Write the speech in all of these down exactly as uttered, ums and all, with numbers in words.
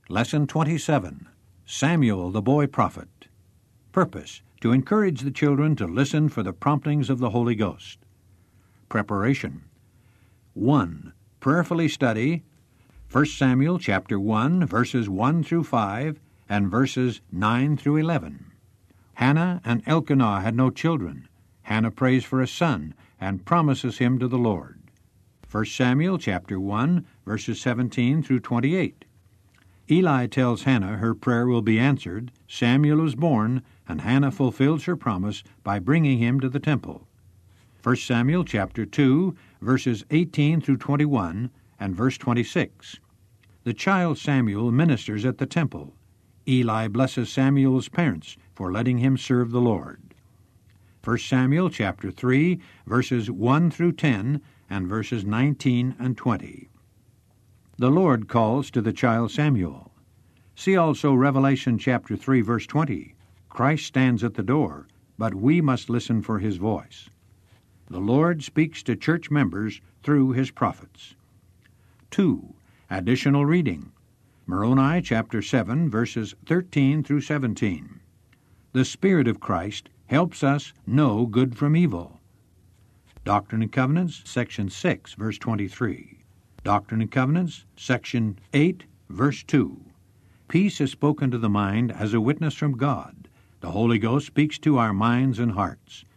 Lesson twenty-seven, Samuel the Boy Prophet. Purpose, to encourage the children to listen for the promptings of the Holy Ghost. Preparation. one. Prayerfully study First Samuel chapter one, verses one through five, and verses nine through eleven. Hannah and Elkanah had no children. Hannah prays for a son and promises him to the Lord. First Samuel chapter one, verses seventeen through twenty-eight. Eli tells Hannah her prayer will be answered, Samuel was born, and Hannah fulfills her promise by bringing him to the temple. First Samuel chapter two, verses eighteen through twenty-one, and verse twenty-six. The child Samuel ministers at the temple. Eli blesses Samuel's parents for letting him serve the Lord. First Samuel chapter three, verses one through ten, and verses nineteen and twenty. The Lord calls to the child Samuel. See also Revelation chapter three, verse twenty. Christ stands at the door, but we must listen for his voice. The Lord speaks to church members through his prophets. two. Additional reading. Moroni chapter seven, verses thirteen through seventeen. The Spirit of Christ helps us know good from evil. Doctrine and Covenants, section six, verse twenty-three. Doctrine and Covenants, section eight, verse two. Peace is spoken to the mind as a witness from God. The Holy Ghost speaks to our minds and hearts.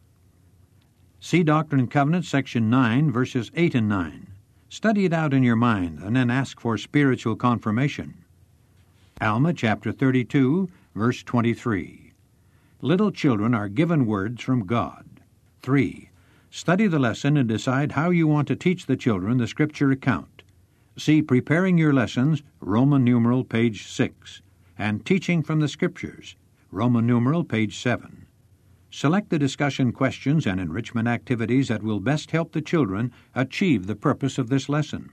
See Doctrine and Covenants, section nine, verses eight and nine. Study it out in your mind and then ask for spiritual confirmation. Alma chapter thirty-two, verse twenty-three. Little children are given words from God. three. Study the lesson and decide how you want to teach the children the Scripture account. See Preparing Your Lessons, Roman numeral, page six, and Teaching from the Scriptures, Roman numeral, page seven. Select the discussion questions and enrichment activities that will best help the children achieve the purpose of this lesson.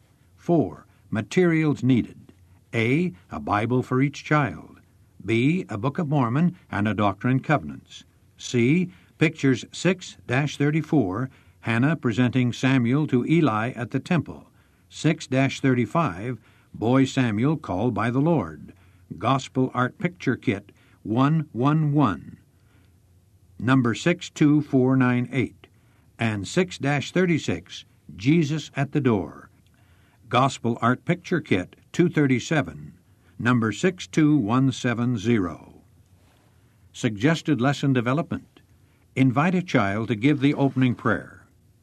four. Materials needed. A. A Bible for each child. B. A Book of Mormon and a Doctrine and Covenants. C. Pictures six dash thirty-four, Hannah presenting Samuel to Eli at the temple. six dash thirty-five, Boy Samuel called by the Lord. Gospel Art Picture Kit one one one. Number six two four nine eight. And six dash thirty-six, Jesus at the Door. Gospel Art Picture Kit two thirty-seven. Number six two one seven zero. Suggested lesson development. Invite a child to give the opening prayer.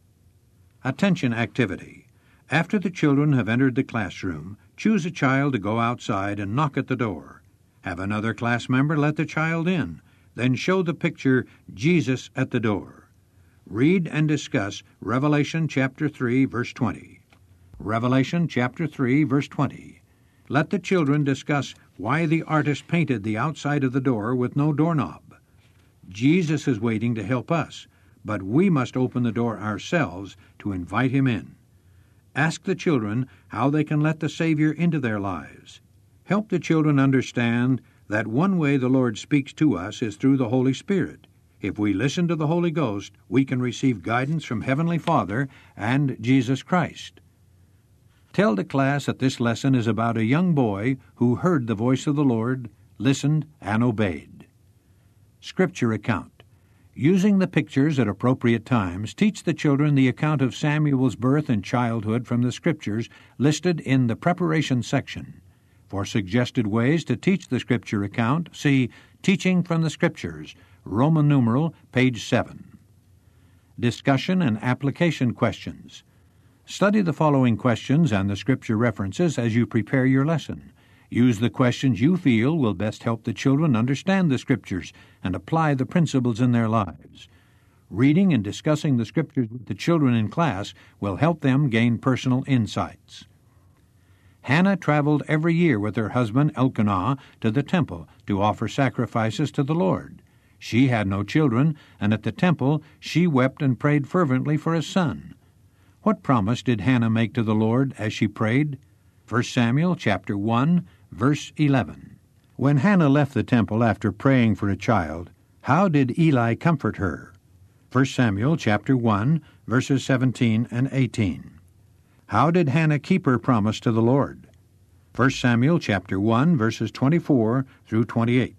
Attention activity. After the children have entered the classroom, choose a child to go outside and knock at the door. Have another class member let the child in, then show the picture Jesus at the door. Read and discuss Revelation chapter three, verse twenty. Revelation chapter three, verse twenty. Let the children discuss why the artist painted the outside of the door with no doorknob. Jesus is waiting to help us, but we must open the door ourselves to invite him in. Ask the children how they can let the Savior into their lives. Help the children understand that one way the Lord speaks to us is through the Holy Spirit. If we listen to the Holy Ghost, we can receive guidance from Heavenly Father and Jesus Christ. Tell the class that this lesson is about a young boy who heard the voice of the Lord, listened, and obeyed. Scripture account. Using the pictures at appropriate times, teach the children the account of Samuel's birth and childhood from the Scriptures listed in the preparation section. For suggested ways to teach the Scripture account, see Teaching from the Scriptures, Roman numeral, page seven. Discussion and application questions. Study the following questions and the Scripture references as you prepare your lesson. Use the questions you feel will best help the children understand the Scriptures and apply the principles in their lives. Reading and discussing the Scriptures with the children in class will help them gain personal insights. Hannah traveled every year with her husband Elkanah to the temple to offer sacrifices to the Lord. She had no children, and at the temple she wept and prayed fervently for a son. What promise did Hannah make to the Lord as she prayed? First Samuel chapter one, verse eleven. When Hannah left the temple after praying for a child, how did Eli comfort her? First Samuel chapter one, verses seventeen and eighteen. How did Hannah keep her promise to the Lord? First Samuel chapter one, verses twenty-four through twenty-eight.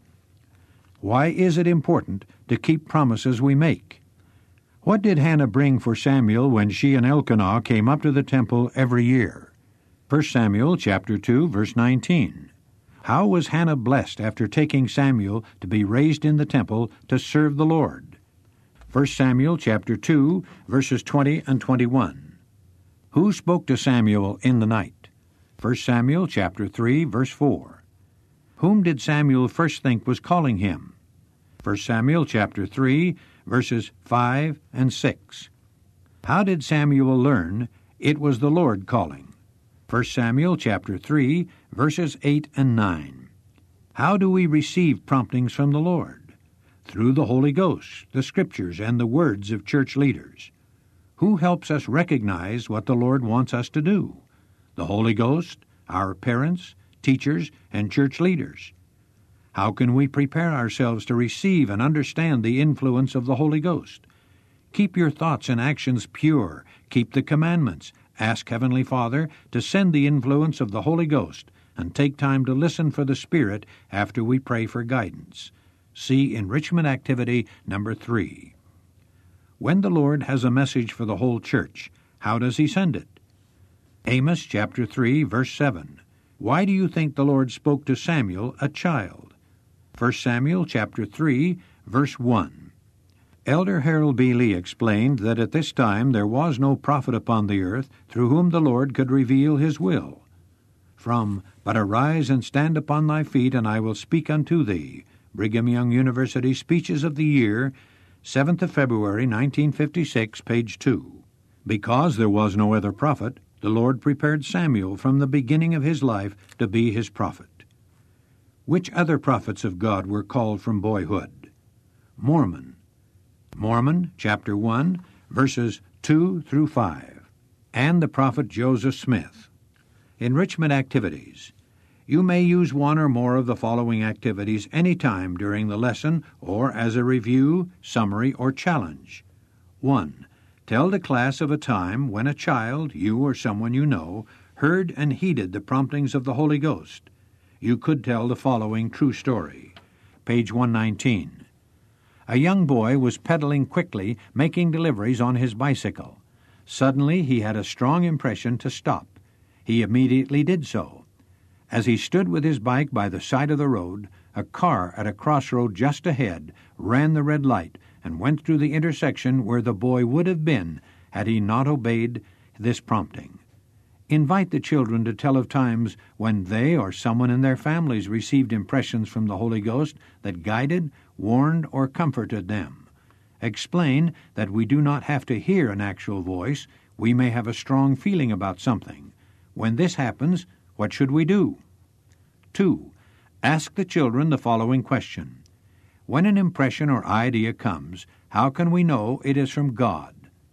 Why is it important to keep promises we make? What did Hannah bring for Samuel when she and Elkanah came up to the temple every year? First Samuel chapter two, verse nineteen. How was Hannah blessed after taking Samuel to be raised in the temple to serve the Lord? First Samuel chapter two, verses twenty and twenty-one. Who spoke to Samuel in the night? First Samuel chapter three, verse four. Whom did Samuel first think was calling him? First Samuel chapter three, verses five and six. How did Samuel learn it was the Lord calling? First Samuel chapter three, verses eight and nine. How do we receive promptings from the Lord? Through the Holy Ghost, the Scriptures, and the words of church leaders. Who helps us recognize what the Lord wants us to do? The Holy Ghost, our parents, teachers, and church leaders. How can we prepare ourselves to receive and understand the influence of the Holy Ghost? Keep your thoughts and actions pure. Keep the commandments. Ask Heavenly Father to send the influence of the Holy Ghost, and take time to listen for the Spirit after we pray for guidance. See Enrichment Activity number three. When the Lord has a message for the whole church, how does He send it? Amos chapter three, verse seven. Why do you think the Lord spoke to Samuel, a child? First Samuel chapter three, verse one. Elder Harold B. Lee explained that at this time there was no prophet upon the earth through whom the Lord could reveal His will. From But Arise and Stand Upon Thy Feet, and I Will Speak Unto Thee, Brigham Young University Speeches of the Year, seventh of February, nineteen fifty-six, page two. Because there was no other prophet, the Lord prepared Samuel from the beginning of his life to be His prophet. Which other prophets of God were called from boyhood? Mormon. Mormon, chapter one, verses two through five. And the prophet Joseph Smith. Enrichment Activities. You may use one or more of the following activities any time during the lesson or as a review, summary, or challenge. one. Tell the class of a time when a child, you or someone you know, heard and heeded the promptings of the Holy Ghost. You could tell the following true story. Page one nineteen. A young boy was pedaling quickly, making deliveries on his bicycle. Suddenly he had a strong impression to stop. He immediately did so. As he stood with his bike by the side of the road, a car at a crossroad just ahead ran the red light and went through the intersection where the boy would have been had he not obeyed this prompting. Invite the children to tell of times when they or someone in their families received impressions from the Holy Ghost that guided, warned, or comforted them. Explain that we do not have to hear an actual voice. We may have a strong feeling about something. When this happens, what should we do? two. Ask the children the following question. When an impression or idea comes, how can we know it is from God?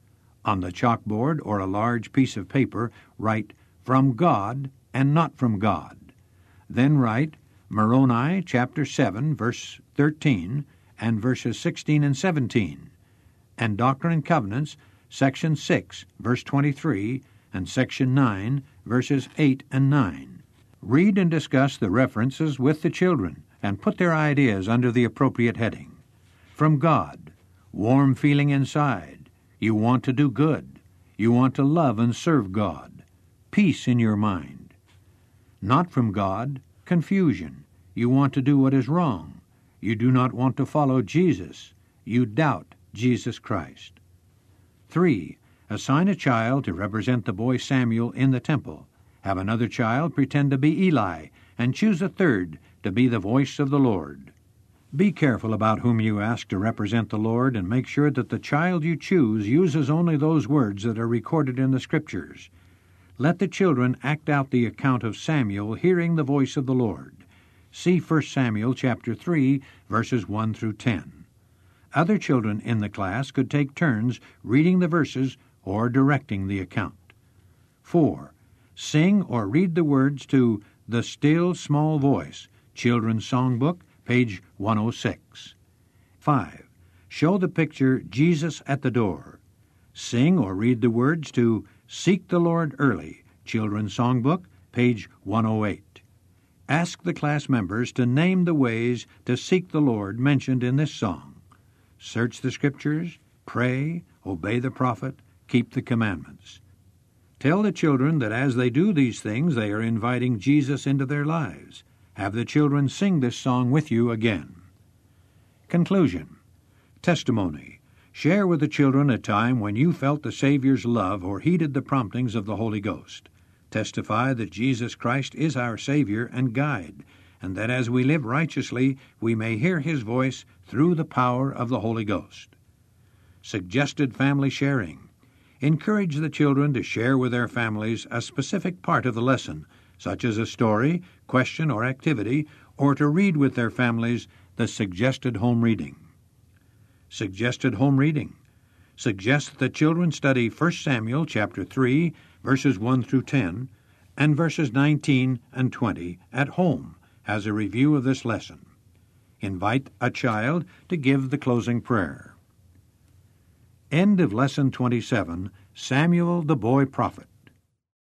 On the chalkboard or a large piece of paper, write, "From God," and not "from God." Then write Moroni chapter seven, verse thirteen, and verses sixteen and seventeen, and Doctrine and Covenants, section six, verse twenty-three, and section nine, verses eight and nine. Read and discuss the references with the children, and put their ideas under the appropriate heading. From God, warm feeling inside. You want to do good. You want to love and serve God. Peace in your mind. Not from God, confusion. You want to do what is wrong. You do not want to follow Jesus. You doubt Jesus Christ. three. Assign a child to represent the boy Samuel in the temple. Have another child pretend to be Eli, and choose a third to be the voice of the Lord. Be careful about whom you ask to represent the Lord, and make sure that the child you choose uses only those words that are recorded in the Scriptures. Let the children act out the account of Samuel hearing the voice of the Lord. See First Samuel chapter three, verses one through ten. Other children in the class could take turns reading the verses or directing the account. four. Sing or read the words to The Still Small Voice, Children's Songbook, page one oh six. five. Show the picture Jesus at the Door. Sing or read the words to Seek the Lord Early, Children's Songbook, page one oh eight. Ask the class members to name the ways to seek the Lord mentioned in this song. Search the Scriptures, pray, obey the prophet, keep the commandments. Tell the children that as they do these things, they are inviting Jesus into their lives. Have the children sing this song with you again. Conclusion. Testimony. Share with the children a time when you felt the Savior's love or heeded the promptings of the Holy Ghost. Testify that Jesus Christ is our Savior and guide, and that as we live righteously, we may hear His voice through the power of the Holy Ghost. Suggested family sharing. Encourage the children to share with their families a specific part of the lesson, such as a story, question, or activity, or to read with their families the suggested home reading. Suggested home reading. Suggest that children study First Samuel chapter three, verses one through ten, and verses nineteen and twenty at home as a review of this lesson. Invite a child to give the closing prayer. End of Lesson twenty-seven, Samuel the Boy Prophet.